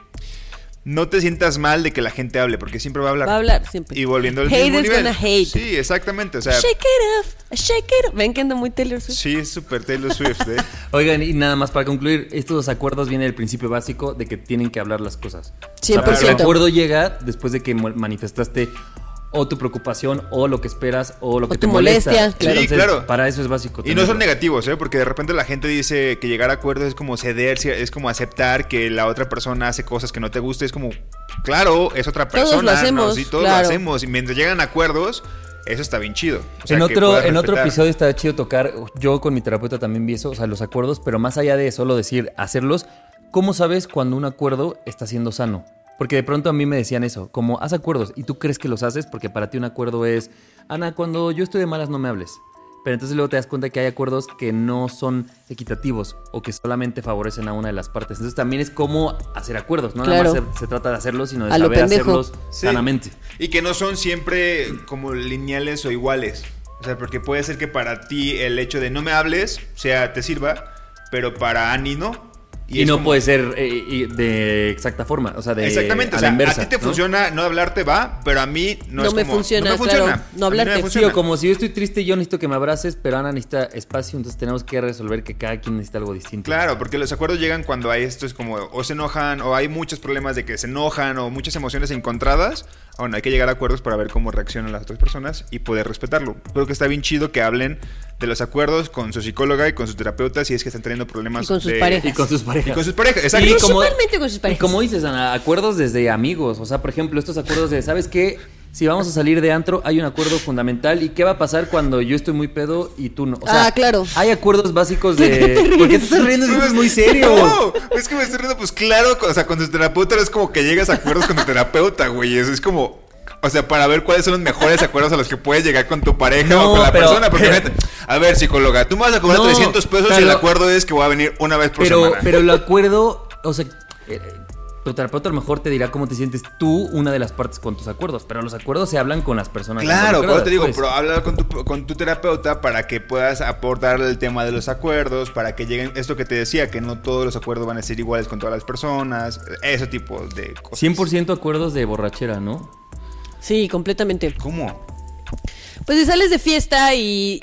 No te sientas mal de que la gente hable, porque siempre va a hablar. Va a hablar, siempre. Y volviendo al Hate mismo is nivel. gonna hate. Sí, exactamente, o sea... Shake it off, shake it off. Ven que ando muy Taylor Swift. Sí, es súper Taylor Swift, ¿eh? Oigan, y nada más para concluir, estos acuerdos vienen del principio básico de que tienen que hablar las cosas. cien por ciento. O sea, el acuerdo llega después de que manifestaste o tu preocupación, o lo que esperas, o lo que o te tu molesta. molestia, claro. Sí, claro. Para eso es básico. Y no son negativos, ¿eh? Porque de repente la gente dice que llegar a acuerdos es como ceder, es como aceptar que la otra persona hace cosas que no te gusta. Es como, claro, es otra persona. Todos lo hacemos, ¿no? Sí, todos claro. lo hacemos. Y mientras llegan a acuerdos, eso está bien chido. O sea, en otro, en otro respetar. episodio está chido tocar, yo con mi terapeuta también vi eso, o sea, los acuerdos, pero más allá de solo decir, hacerlos, ¿cómo sabes cuando un acuerdo está siendo sano? Porque de pronto a mí me decían eso, como haz acuerdos y tú crees que los haces porque para ti un acuerdo es, Ana, cuando yo estoy de malas no me hables. Pero entonces luego te das cuenta que hay acuerdos que no son equitativos o que solamente favorecen a una de las partes. Entonces también es como hacer acuerdos, no claro. nada más se, se trata de hacerlos, sino de a saber pendejo. hacerlos Sí. sanamente. Y que no son siempre como lineales o iguales. O sea, porque puede ser que para ti el hecho de no me hables, sea, te sirva, pero para Ani no. Y, y no como... puede ser eh, de exacta forma, o sea, de exactamente, a o sea, la inversa, a ti te ¿no? funciona no hablarte, va, pero a mí no, no es me como, funciona, no me funciona, claro, no hablarte. no me Sí, funciona. o como si yo estoy triste, yo necesito que me abraces, pero Ana necesita espacio, entonces tenemos que resolver que cada quien necesita algo distinto. Claro, porque los acuerdos llegan cuando hay esto es como o se enojan o hay muchos problemas de que se enojan o muchas emociones encontradas. Bueno, hay que llegar a acuerdos para ver cómo reaccionan las otras personas y poder respetarlo. Creo que está bien chido que hablen de los acuerdos con su psicóloga y con su terapeuta si es que están teniendo problemas. Y con sus de... parejas. Y con sus parejas. Y con sus parejas, exacto. Y como, Principalmente con sus parejas. y como dices, Ana, acuerdos desde amigos. O sea, por ejemplo, estos acuerdos de, ¿sabes qué? Si vamos a salir de antro, hay un acuerdo fundamental. ¿Y qué va a pasar cuando yo estoy muy pedo y tú no? O sea, ah, claro. Hay acuerdos básicos de... ¿Por qué te estás riendo? Esto es muy serio. No, es que me estoy riendo, pues claro, o sea, con tu terapeuta no es como que llegas a acuerdos con tu terapeuta, güey. Eso es como... O sea, para ver cuáles son los mejores acuerdos a los que puedes llegar con tu pareja no, o con la pero, persona. Porque, pero, a ver, psicóloga, tú me vas a cobrar no, trescientos pesos y el acuerdo es que voy a venir una vez por pero, semana. Pero el acuerdo, o sea, eh, tu terapeuta a lo mejor te dirá cómo te sientes tú, una de las partes con tus acuerdos. Pero los acuerdos se hablan con las personas. Claro, pero te digo, pues. pero habla con tu, con tu terapeuta para que puedas aportar el tema de los acuerdos, para que lleguen, esto que te decía, que no todos los acuerdos van a ser iguales con todas las personas, ese tipo de cosas. cien por ciento acuerdos de borrachera, ¿no? Sí, completamente. ¿Cómo? Pues si sales de fiesta y,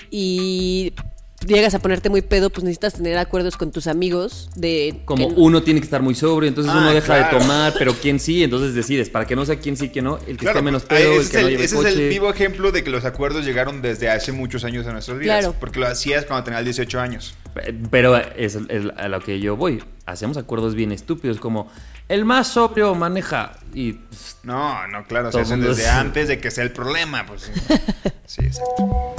y llegas a ponerte muy pedo, pues necesitas tener acuerdos con tus amigos de... Como que... uno tiene que estar muy sobrio, entonces ah, uno deja claro. de tomar, pero quién sí, entonces decides, para que no sea quién sí, quién no, el que Claro, esté menos pedo, ese el que es no el, lleve ese coche. es el vivo ejemplo de que los acuerdos llegaron desde hace muchos años en nuestras vidas. Claro. Porque lo hacías cuando tenías dieciocho años. Pero es, es a lo que yo voy. Hacemos acuerdos bien estúpidos, como el más sobrio maneja y... No, no, claro, se Todo hacen mundo desde es- antes de que sea el problema. Pues, sí, exacto.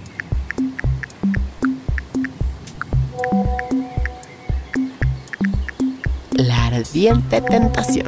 La ardiente tentación.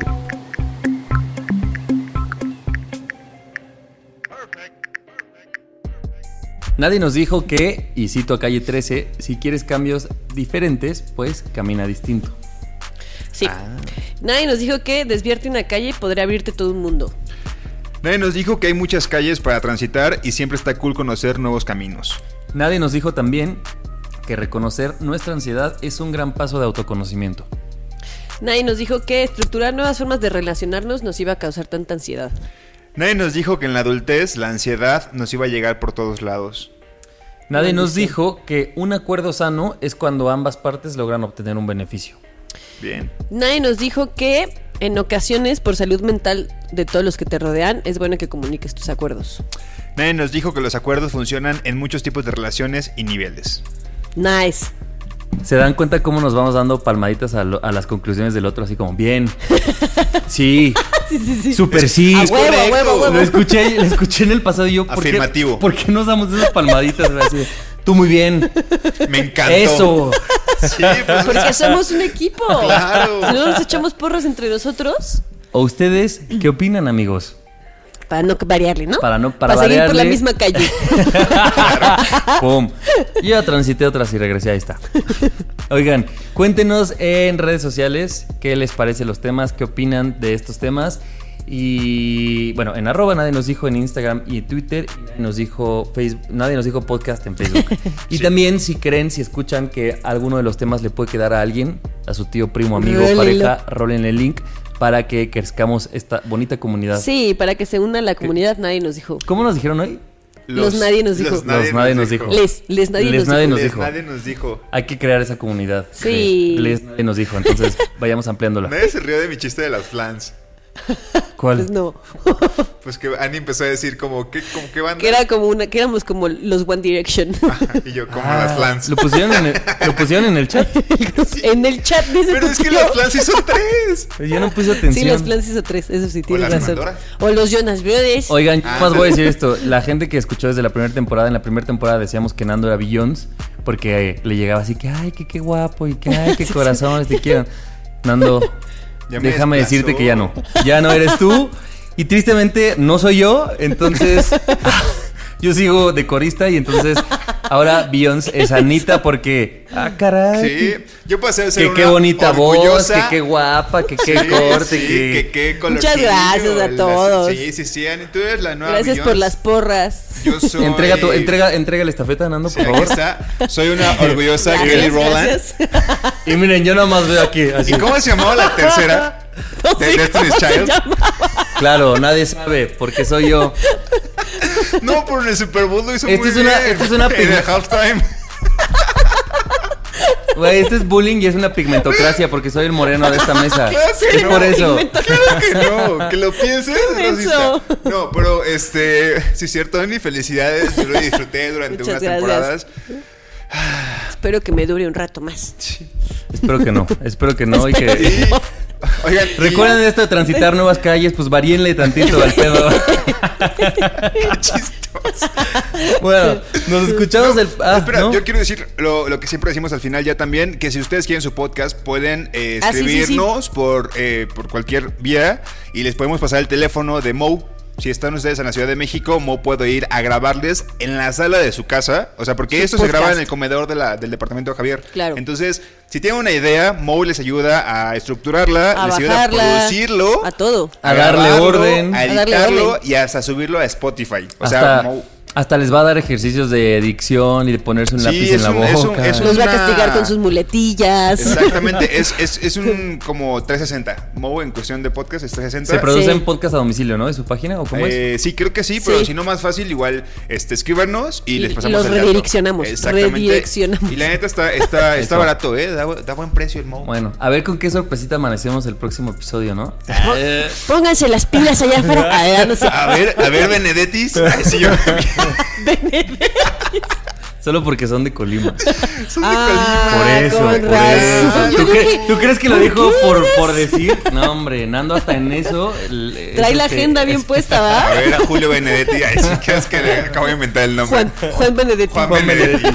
Nadie nos dijo que, y cito a Calle trece, si quieres cambios diferentes, pues camina distinto. Sí. Ah. Nadie nos dijo que desviarte una calle podría abrirte todo un mundo. Nadie nos dijo que hay muchas calles para transitar y siempre está cool conocer nuevos caminos. Nadie nos dijo también que reconocer nuestra ansiedad es un gran paso de autoconocimiento. Nadie nos dijo que estructurar nuevas formas de relacionarnos nos iba a causar tanta ansiedad. Nadie nos dijo que en la adultez la ansiedad nos iba a llegar por todos lados. Nadie nos Maldición. dijo que un acuerdo sano es cuando ambas partes logran obtener un beneficio. Bien. Nadie nos dijo que en ocasiones, por salud mental de todos los que te rodean, es bueno que comuniques tus acuerdos. Nadie nos dijo que los acuerdos funcionan en muchos tipos de relaciones y niveles. Nice. ¿Se dan cuenta cómo nos vamos dando palmaditas a, lo- a las conclusiones del otro? Así como, bien. Sí. Sí, sí, sí. Súper sí. A huevo, a huevo, a huevo. Lo escuché, lo escuché en el pasado y yo, ¿por Afirmativo. Qué, ¿por qué nos damos esas palmaditas? Así de, tú muy bien. Me encantó. Eso. Sí, pues, Porque somos un equipo. Claro. Si no nos echamos porras entre nosotros, ¿O ustedes qué opinan, amigos? para no variarle, ¿no? Para no para, para seguir por la variarle. misma calle. Pum. Yo ya transité otras y regresé, ahí está. Oigan, cuéntenos en redes sociales qué les parece los temas, qué opinan de estos temas. Y bueno, en arroba nadie nos dijo en Instagram y Twitter, nos dijo Facebook, nadie nos dijo podcast en Facebook. Y sí. También si creen, si escuchan que alguno de los temas le puede quedar a alguien, a su tío, primo, amigo, Rólelo. pareja, rólenle el link para que crezcamos esta bonita comunidad. Sí, para que se una la comunidad, nadie nos dijo. ¿Cómo nos dijeron hoy? Los, los nadie nos dijo. Los nadie, los nadie nos dijo. dijo. Les, les nadie, les nos, nadie dijo. nos les dijo. nadie nos dijo. Hay que crear esa comunidad. Sí. Les nadie nos dijo. Entonces vayamos ampliándola. Nadie se rió de mi chiste de las flans. ¿Cuál? Pues no. Pues que Annie empezó a decir como que como que banda. Que era como una, que éramos como los One Direction. Y yo como ah, las flans. Lo pusieron en el, lo pusieron en el chat. Sí. En el chat dice. Pero es que tío. Las flans hizo tres. Yo no puse atención. Sí, las flans hizo tres, eso sí tienes razón. Mandoras. O los Jonas Brothers. Oigan, ah, más voy a decir esto. La gente que escuchó desde la primera temporada, en la primera temporada decíamos que Nando era Beyoncé porque eh, le llegaba así que ay, que qué guapo y que ay, qué corazones te quiero. Nando, déjame decirte que ya no. Ya no eres tú. Y tristemente no soy yo. Entonces yo sigo de corista. Y entonces ahora Beyoncé es Anita porque ah, caray. Sí, yo pasé a ser que una qué bonita orgullosa. voz, que qué guapa, que qué sí, corte, sí, que... que qué color. Muchas gracias a todos. Sí, sí, sí, Annie, tú eres la nueva Gracias Beyoncé. por las porras. Yo soy Entrega, tu, entrega, entrega la estafeta, Nando, por sí, favor. Aquí está. Soy una orgullosa Gracias, Kelly Rowland. gracias. Y miren, yo nada más veo aquí así. ¿Y cómo se llamaba la tercera? No de sé Destiny's cómo se Child. llamaba. Claro, nadie sabe, porque soy yo. No, pero en el Super Bowl lo hizo Este muy es una- bien. este es una En el pig- halftime. Güey, este es bullying y es una pigmentocracia porque soy el moreno de esta mesa. Claro que Es no. por eso. Claro que no, que lo pienses. Qué racista. menso. No, pero este, sí es cierto, Annie, felicidades. Yo lo disfruté durante Muchas unas temporadas. Espero que me dure un rato más. Espero que no, espero que no y que... Y, oigan, y- Recuerden esto de transitar nuevas calles, pues varíenle tantito al pedo. qué chistoso. Bueno, nos escuchamos el... Ah, Espera, ¿no? yo quiero decir lo, lo que siempre decimos al final ya también, que si ustedes quieren su podcast pueden eh, Ah, sí, sí, sí. escribirnos Por, eh, por cualquier vía y les podemos pasar el teléfono de Mo. Si están ustedes en la Ciudad de México, Mo puede ir a grabarles en la sala de su casa. O sea, porque Su esto se graba podcast. en el comedor de la, del departamento de Javier. Claro. Entonces, si tienen una idea, Mo les ayuda a estructurarla, A les ayuda a bajarla, producirlo, a todo. A darle grabarlo, orden. a A darle editarlo orden. y hasta subirlo a Spotify. O hasta, sea, Mo... hasta les va a dar ejercicios de dicción y de ponerse un Sí, lápiz es en la un- es un- boca. es un- Nos va a una- castigar con sus muletillas. Exactamente, es, es, es un como trescientos sesenta. Mo en cuestión de podcast es trescientos Se sesenta. produce Sí. en podcast a domicilio, ¿no? ¿De su página o cómo es? Eh, sí, creo que sí, pero Sí. si no más fácil, igual este, escríbanos y, Y- les y pasamos los el dato. redireccionamos, Exactamente. redireccionamos. Y la neta está, está, está Eso. barato, ¿eh? Da, da buen precio el Mo. Bueno, a ver con qué sorpresita amanecemos el próximo episodio, ¿no? Eh, Pónganse las pilas allá afuera. Ah, no sé. A ver, a ver, Benedettis. Ay, sí, yo. Solo porque son de Colima. Son de Ah, Por eso, con por razón. eso. Yo ¿Tú, dije, cre- tú crees que lo ¿por dijo qué por, eres? por decir? No, hombre, Nando hasta en eso. el- es Trae la este- agenda bien es- puesta, A ¿va? ver, a Julio Benedetti. Ay, sí, que es que le acabo de inventar el nombre. Juan, Juan Benedetti. Juan Benedetti.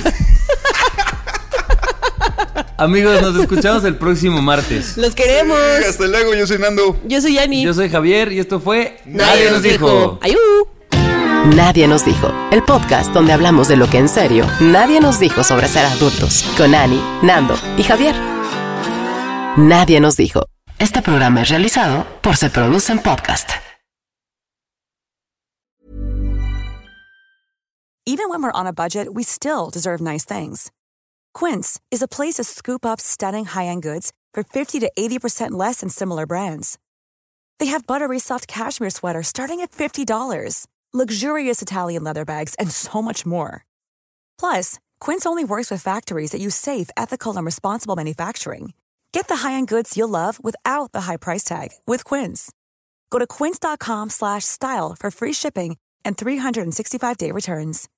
Amigos, nos escuchamos el próximo martes. Los queremos. Sí, hasta luego, yo soy Nando. Yo soy Yani. Yo soy Javier y esto fue Nadie nos dijo. Ayú. Nadie nos dijo. El podcast donde hablamos de lo que en serio nadie nos dijo sobre ser adultos. Con Ani, Nando y Javier. Nadie nos dijo. Este programa es realizado por Se Producen Podcast. Even when we're on a budget, we still deserve nice things. Quince is a place to scoop up stunning high-end goods for fifty to eighty percent less than similar brands. They have buttery soft cashmere sweaters starting at fifty dollars, luxurious Italian leather bags, and so much more. Plus, Quince only works with factories that use safe, ethical, and responsible manufacturing. Get the high-end goods you'll love without the high price tag with Quince. Go to quince.com slash style for free shipping and three sixty-five day returns.